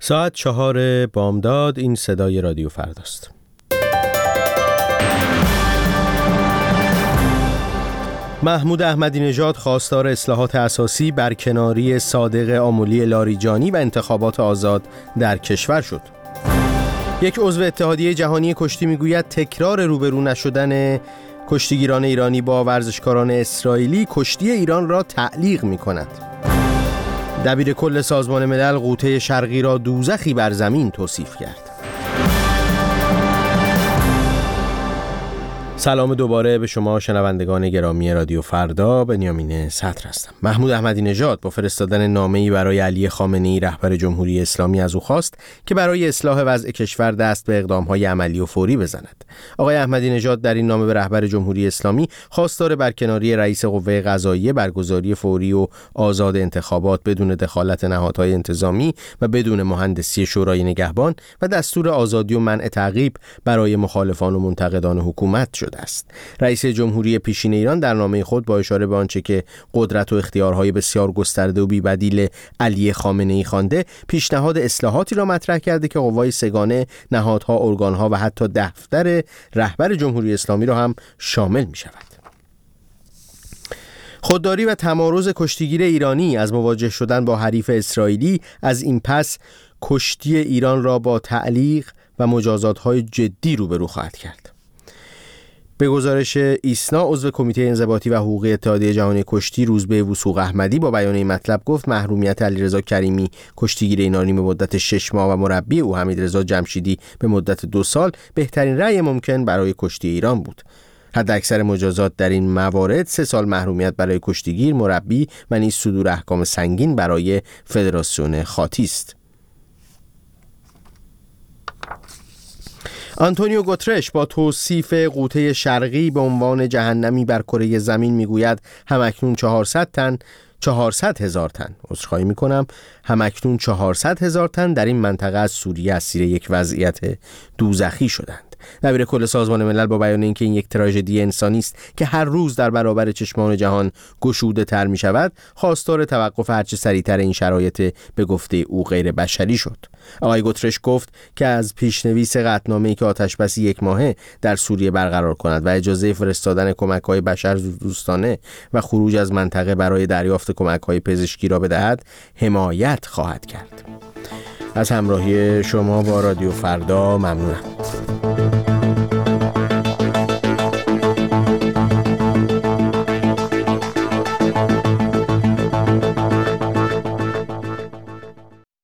ساعت 4 بامداد. این صدای رادیو فرداست. محمود احمدی نژاد خواستار اصلاحات اساسی، برکناری صادق آملی لاریجانی و انتخابات آزاد در کشور شد. یک عضو اتحادیه جهانی کشتی میگوید تکرار روبرو نشدن کشتیگیران ایرانی با ورزشکاران اسرائیلی کشتی ایران را تعلیق می‌کند. دبیر کل سازمان ملل غوطه شرقی را دوزخی بر زمین توصیف کرد. سلام دوباره به شما شنوندگان گرامی رادیو فردا. بنیامین صدر هستم. محمود احمدی نژاد با فرستادن نامه‌ای برای علی خامنه‌ای رهبر جمهوری اسلامی از او خواست که برای اصلاح وضع کشور دست به اقدام‌های عملی و فوری بزند. آقای احمدی نژاد در این نامه به رهبر جمهوری اسلامی خواستار برکناری رئیس قوه قضاییه، برگزاری فوری و آزاد انتخابات بدون دخالت نهادهای انتظامی و بدون مهندسی شورای نگهبان و دستور آزادی و منع تعقیب برای مخالفان و منتقدان حکومت شده است. رئیس جمهوری پیشین ایران در نامه خود با اشاره به آنچه که قدرت و اختیارهای بسیار گسترده و بی‌بدیل علی خامنه‌ای خوانده، پیشنهاد اصلاحاتی را مطرح کرده که قوای سگانه، نهادها، ارگانها و حتی دفتر رهبر جمهوری اسلامی را هم شامل می شود. خودداری و تمارض کشتیگیر ایرانی از مواجه شدن با حریف اسرائیلی از این پس کشتی ایران را با تعلیق و مجازات‌های جدی روبرو خواهد کرد. به گزارش ایسنا، عضو کمیته انضباطی و حقوقی اتحادیه جهانی کشتی روزبه وثوق احمدی با بیان این مطلب گفت محرومیت علیرضا کریمی کشتیگیر ایرانی به مدت 6 ماه و مربی او حمیدرضا جمشیدی به مدت 2 سال بهترین رأی ممکن برای کشتی ایران بود. حداکثر مجازات در این موارد 3 سال محرومیت برای کشتیگیر، مربی و نیز صدور احکام سنگین برای فدراسیون خاطی است. آنتونیو گوترش با توصیف غوطه شرقی به عنوان جهنمی بر کره زمین میگوید همکنون 400,000 تن در این منطقه از سوریه اسیر یک وضعیت دوزخی شدند. دبیر کل سازمان ملل با بیان اینکه این یک تراژدی انسانی است که هر روز در برابر چشمان جهان گشوده تر می شود، خواستار توقف هرچه سریعتر این شرایط به گفته او غیر بشری شد. آقای گوترش گفت که از پیشنویس قطعنامه‌ای که آتشبس 1 ماهه در سوریه برقرار کند و اجازه فرستادن کمک‌های بشردوستانه و خروج از منطقه برای دریافت کمک‌های پزشکی را بدهد، حمایت خواهد کرد. از همراهی شما با رادیو فردا ممنونم.